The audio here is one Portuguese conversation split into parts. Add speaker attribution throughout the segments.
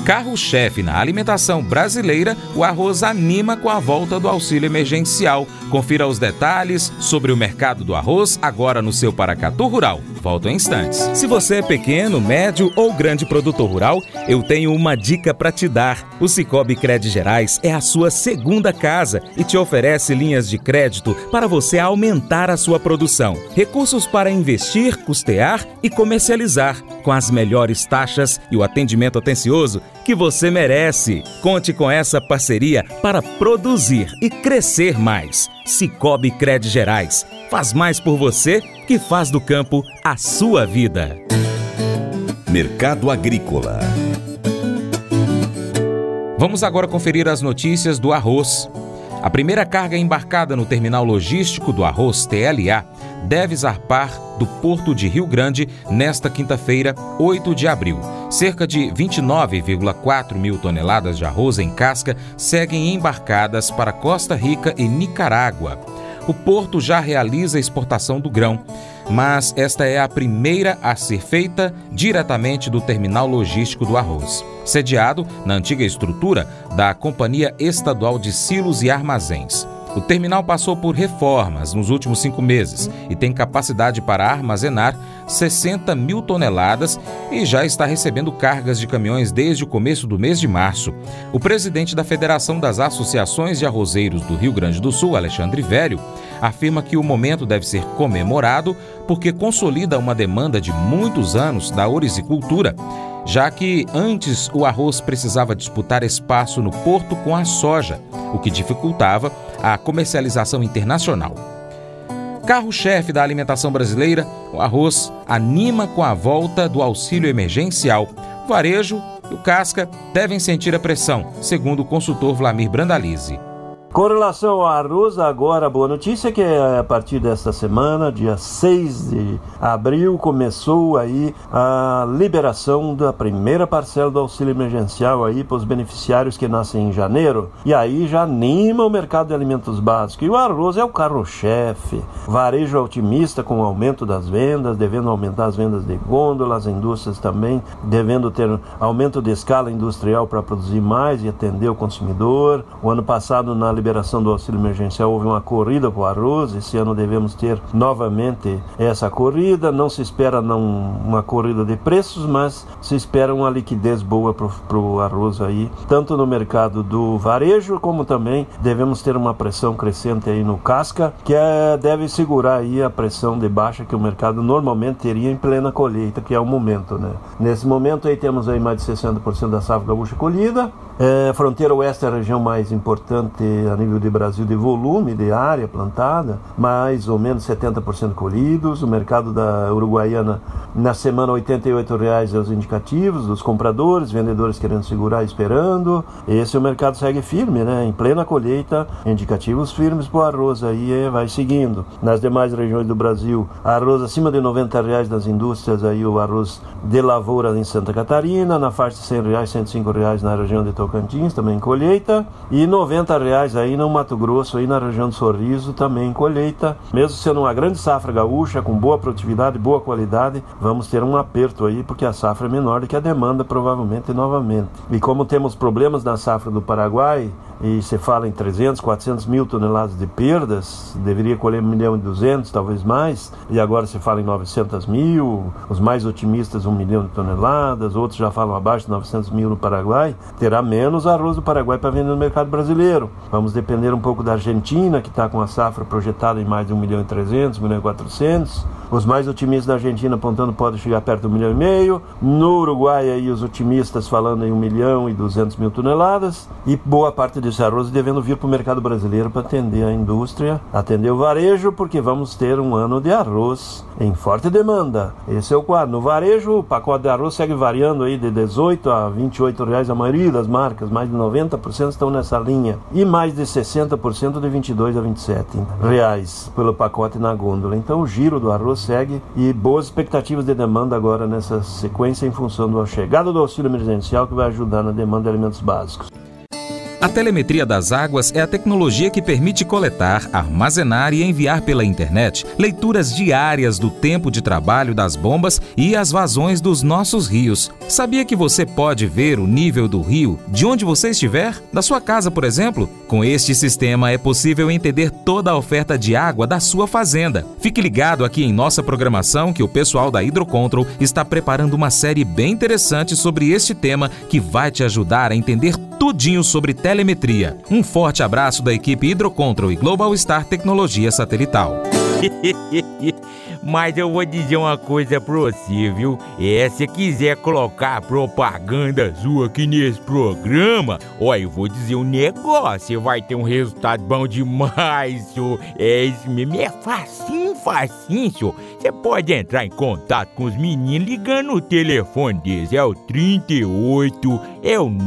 Speaker 1: Carro-chefe na alimentação brasileira, o arroz anima com a volta do auxílio emergencial. Confira os detalhes sobre o mercado do arroz agora no seu Paracatu Rural. Volto em instantes. Se você é pequeno, médio ou grande produtor rural, eu tenho uma dica para te dar. O Sicoob Crédito Gerais é a sua segunda casa e te oferece linhas de crédito para você aumentar a sua produção. Recursos para investir, custear e comercializar, com as melhores taxas e o atendimento atencioso que você merece. Conte com essa parceria para produzir e crescer mais. Sicoob Crédito Gerais. Faz mais por você que faz do campo a sua vida.
Speaker 2: Mercado Agrícola.
Speaker 1: Vamos agora conferir as notícias do arroz. A primeira carga embarcada no terminal logístico do arroz TLA deve zarpar do Porto de Rio Grande nesta quinta-feira, 8 de abril. Cerca de 29,4 mil toneladas de arroz em casca seguem embarcadas para Costa Rica e Nicarágua. O porto já realiza a exportação do grão, mas esta é a primeira a ser feita diretamente do terminal logístico do arroz, sediado na antiga estrutura da Companhia Estadual de Silos e Armazéns. O terminal passou por reformas nos últimos 5 meses e tem capacidade para armazenar 60 mil toneladas e já está recebendo cargas de caminhões desde o começo do mês de março. O presidente da Federação das Associações de Arrozeiros do Rio Grande do Sul, Alexandre Velho, afirma que o momento deve ser comemorado porque consolida uma demanda de muitos anos da ourizicultura, já que antes o arroz precisava disputar espaço no porto com a soja, o que dificultava a comercialização internacional. Carro-chefe da alimentação brasileira, o arroz anima com a volta do auxílio emergencial. O varejo e o casca devem sentir a pressão, segundo o consultor Vlamir Brandalize.
Speaker 3: Com relação ao arroz, agora a boa notícia é que a partir desta semana, dia 6 de abril, começou aí a liberação da primeira parcela do auxílio emergencial aí para os beneficiários que nascem em janeiro. E aí já anima o mercado de alimentos básicos. E o arroz é o carro-chefe. Varejo otimista com o aumento das vendas, devendo aumentar as vendas de gôndola, as indústrias também devendo ter aumento de escala industrial para produzir mais e atender o consumidor. O ano passado, na liberação do auxílio emergencial, houve uma corrida para o arroz. Esse ano devemos ter novamente essa corrida. Não se espera uma corrida de preços, mas se espera uma liquidez boa para o arroz aí, tanto no mercado do varejo, como também devemos ter uma pressão crescente aí no casca, que deve segurar aí a pressão de baixa que o mercado normalmente teria em plena colheita, que é o momento, né? Nesse momento aí temos aí mais de 60% da safra gaúcha colhida. Fronteira Oeste é a região mais importante a nível de Brasil de volume, de área plantada, mais ou menos 70% colhidos. O mercado da Uruguaiana, na semana, R$ 88,00 é os indicativos dos compradores, vendedores querendo segurar, esperando. Esse o mercado segue firme, né? Em plena colheita, indicativos firmes para o arroz aí vai seguindo. Nas demais regiões do Brasil, arroz acima de R$ 90,00 das indústrias, aí o arroz de lavoura em Santa Catarina, na faixa de R$ 100,00, R$ 105,00 na região de Tocantins, também colheita, e R$ 90,00 aí no Mato Grosso, aí na região do Sorriso, também colheita. Mesmo sendo uma grande safra gaúcha, com boa produtividade, boa qualidade, vamos ter um aperto aí, porque a safra é menor do que a demanda, provavelmente, novamente. E como temos problemas na safra do Paraguai, e se fala em 300, 400 mil toneladas de perdas, deveria colher 1.200.000, talvez mais, e agora se fala em 900 mil, os mais otimistas 1 milhão de toneladas, outros já falam abaixo de 900 mil no Paraguai, terá menos arroz do Paraguai para vender no mercado brasileiro. Vamos depender um pouco da Argentina, que está com a safra projetada em mais de 1.300.000, 1.400.000, os mais otimistas da Argentina apontando pode chegar perto de 1,5 milhão, no Uruguai aí os otimistas falando em 1.200.000 toneladas, e boa parte desse arroz devendo vir para o mercado brasileiro para atender a indústria, atender o varejo, porque vamos ter um ano de arroz em forte demanda. Esse é o quadro. No varejo, o pacote de arroz segue variando aí de 18 a 28 reais a maioria das marcas, mais de 90% estão nessa linha, e mais de 60% de 22 a 27 reais pelo pacote na gôndola. Então o giro do arroz segue, e boas expectativas de demanda agora nessa sequência em função da chegada do auxílio emergencial, que vai ajudar na demanda de alimentos básicos.
Speaker 1: A telemetria das águas é a tecnologia que permite coletar, armazenar e enviar pela internet leituras diárias do tempo de trabalho das bombas e as vazões dos nossos rios. Sabia que você pode ver o nível do rio de onde você estiver? Da sua casa, por exemplo? Com este sistema é possível entender toda a oferta de água da sua fazenda. Fique ligado aqui em nossa programação que o pessoal da Hidrocontrol está preparando uma série bem interessante sobre este tema que vai te ajudar a entender tudinho sobre telemetria. Um forte abraço da equipe Hidrocontrol e Global Star Tecnologia Satelital.
Speaker 4: Mas eu vou dizer uma coisa pra você, viu? Se quiser colocar propaganda sua aqui nesse programa, ó, eu vou dizer um negócio, você vai ter um resultado bom demais, senhor. Isso mesmo, é facinho, senhor. Você pode entrar em contato com os meninos ligando o telefone deles, é o 38, é o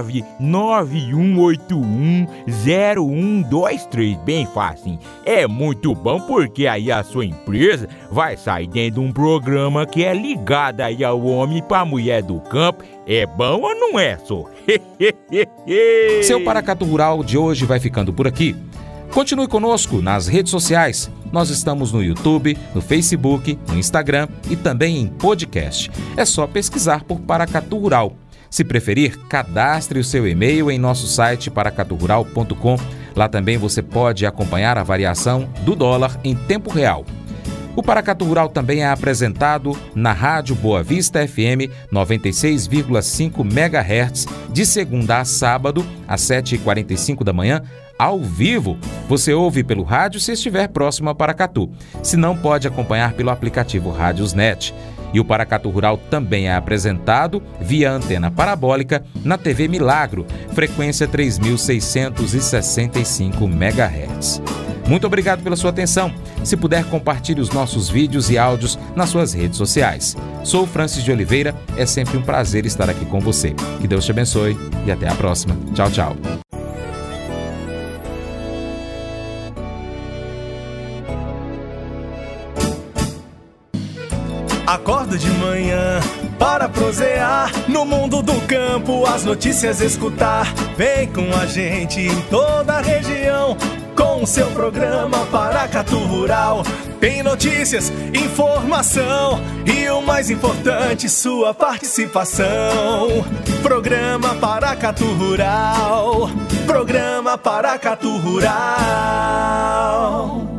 Speaker 4: 991810123, bem facinho. É muito bom porque aí a sua empresa vai sair dentro de um programa que é ligado aí ao homem pra mulher do campo. É bom ou não é, senhor?
Speaker 1: Seu Paracatu Rural de hoje vai ficando por aqui. Continue conosco nas redes sociais. Nós estamos no YouTube, no Facebook, no Instagram e também em podcast. É só pesquisar por Paracatu Rural. Se preferir, cadastre o seu e-mail em nosso site paracaturural.com. Lá também você pode acompanhar a variação do dólar em tempo real. O Paracatu Rural também é apresentado na Rádio Boa Vista FM 96,5 MHz de segunda a sábado às 7h45 da manhã, ao vivo. Você ouve pelo rádio se estiver próximo a Paracatu. Se não, pode acompanhar pelo aplicativo Rádiosnet. E o Paracatu Rural também é apresentado via antena parabólica na TV Milagro, frequência 3.665 MHz. Muito obrigado pela sua atenção. Se puder, compartilhe os nossos vídeos e áudios nas suas redes sociais. Sou Francis de Oliveira, é sempre um prazer estar aqui com você. Que Deus te abençoe e até a próxima. Tchau, tchau.
Speaker 5: Acordo de manhã para prosear no mundo do campo, as notícias escutar. Vem com a gente em toda a região com o seu programa Paracatu Rural. Tem notícias, informação e o mais importante, sua participação. Programa Paracatu Rural. Programa Paracatu Rural.